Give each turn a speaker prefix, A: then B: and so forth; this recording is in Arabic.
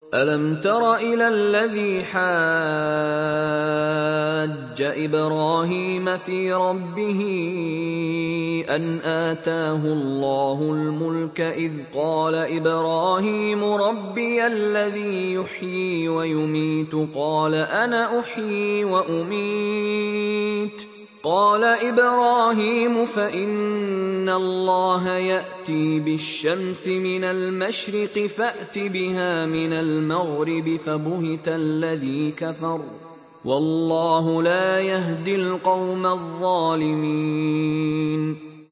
A: ألم تر إلى الذي حاج إبراهيم في ربه أن آتاه الله الملك إذ قال إبراهيم ربي الذي يحيي ويميت قال أنا أحيي وأميت قال إبراهيم فإن الله يأتي بالشمس من المشرق فأت بها من المغرب فبهت الذي كفر والله لا يهدي القوم الظالمين.